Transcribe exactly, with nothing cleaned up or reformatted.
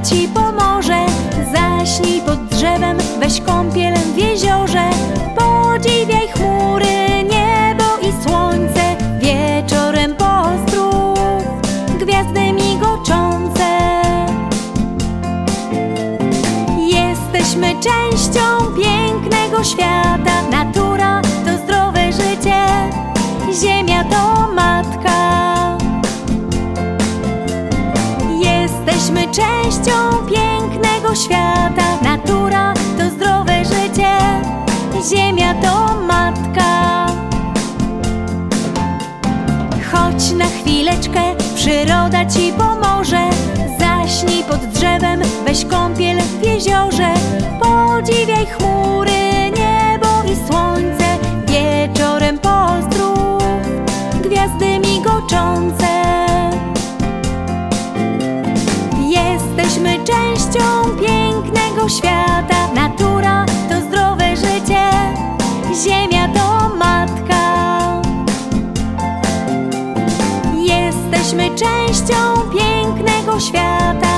Ci pomoże. Zaśnij pod drzewem, weź kąpiel w jeziorze. Podziwiaj chmury, niebo i słońce. Wieczorem pozdrów gwiazdy migoczące. Jesteśmy częścią pięknego świata. Natura to zdrowe życie, ziemia to matka. Jesteśmy częścią pięknego świata. Natura to zdrowe życie, ziemia to matka. Chodź na chwileczkę, przyroda Ci pomoże. Zaśnij pod drzewem, weź kąpiel w jeziorze. Podziwiaj chmury, niebo i słońce. Wieczorem pozdrów gwiazdy migoczące. Jesteśmy częścią pięknego świata. Natura to zdrowe życie, ziemia to matka. Jesteśmy częścią pięknego świata.